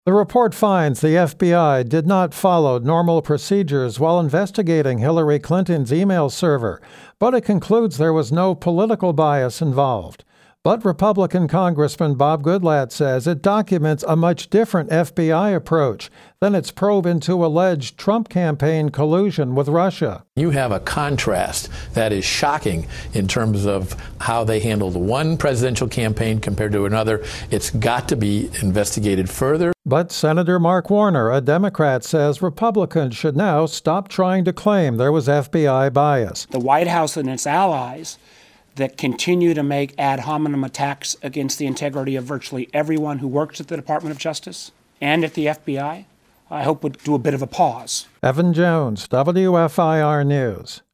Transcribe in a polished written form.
The report finds the FBI did not follow normal procedures while investigating Hillary Clinton's email server, but it concludes there was no political bias involved. But Republican Congressman Bob Goodlatte says it documents a much different FBI approach than its probe into alleged Trump campaign collusion with Russia. You have a contrast that is shocking in terms of how they handled one presidential campaign compared to another. It's got to be investigated further. But Senator Mark Warner, a Democrat, says Republicans should now stop trying to claim there was FBI bias. The White House and its allies that continue to make ad hominem attacks against the integrity of virtually everyone who works at the Department of Justice and at the FBI, I hope would do a bit of a pause. Evan Jones, WFIR News.